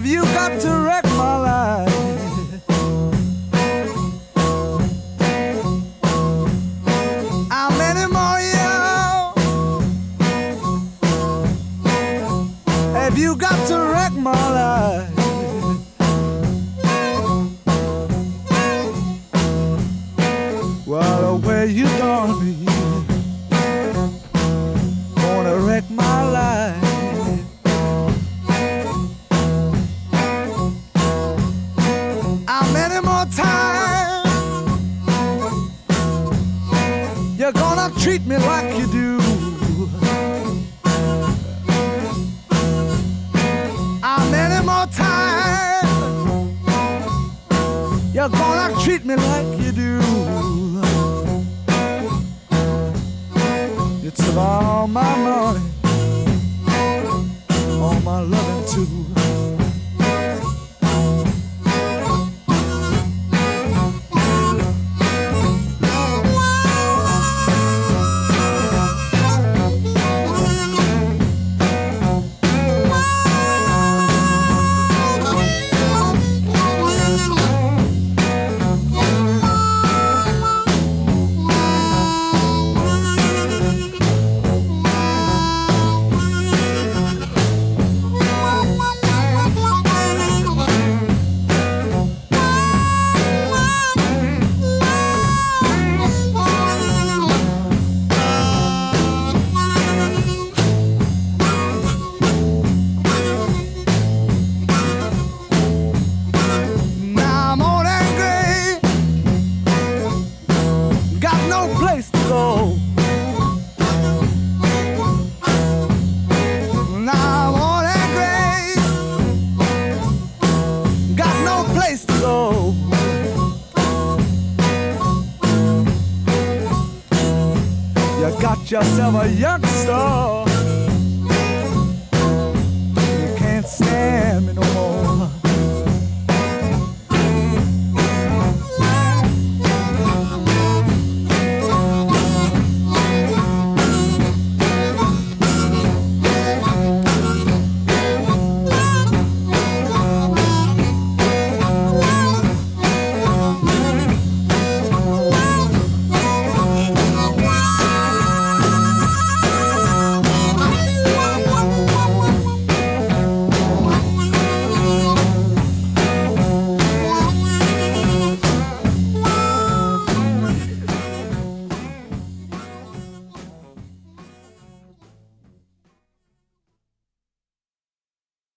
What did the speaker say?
Have you got to wreck my life? How many more years have you got to wreck my life? Well, where you gonna be? Gonna wreck my life. How many more times you're gonna treat me like you do? How many more times you're gonna treat me like you do? It's about all my money, all my loving too. Got yourself a youngster. You can't stand me no more.